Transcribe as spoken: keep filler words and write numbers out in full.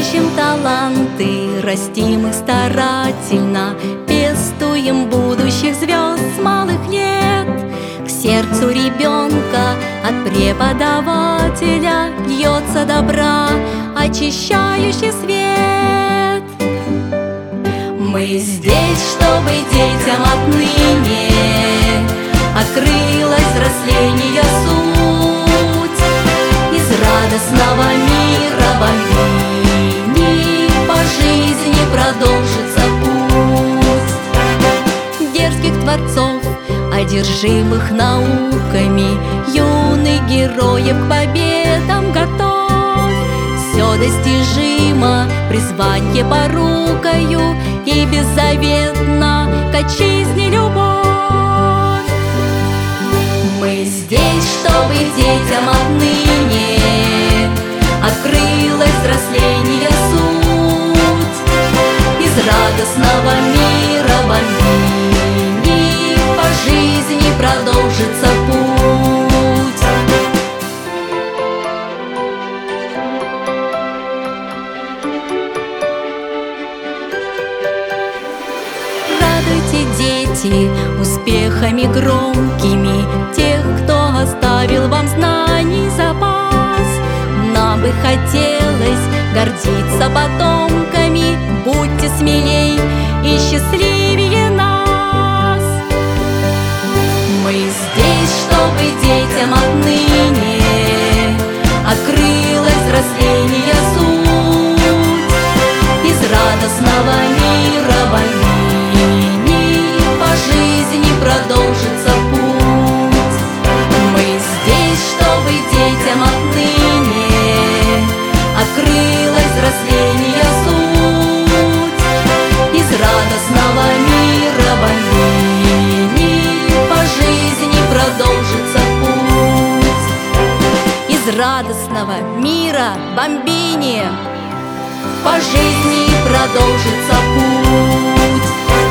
ищем таланты, растим их старательно, пестуем будущих звезд с малых лет. К сердцу ребенка от преподавателя льется добра очищающий свет. Мы здесь, чтобы детям отныне открылась взросления суть. Из радостного мира бомбини по жизни продолжится путь. Дерзких творцов, одержимых науками, юных героев к победам готовь. Все достижимо, призвание порукою, и беззаветна к отчизне любовь. Мы здесь, чтобы детям отныне открылась взросления суть. Из радостного мира бомбини по жизни продолжится путь. Радуйте, дети, успехами громкими тех, кто оставил вам знаний запас. Нам бы хотелось гордиться потомками, будьте смелей и счастливее нас. Мы здесь, чтобы детям отныне открылась взросления суть. Из радостного мира бомбини по жизни продолжится путь. Мы здесь, чтобы детям отныне открылась взросления суть. Из радостного мира бомбини по жизни продолжится путь. Из радостного мира бомбини по жизни продолжится путь.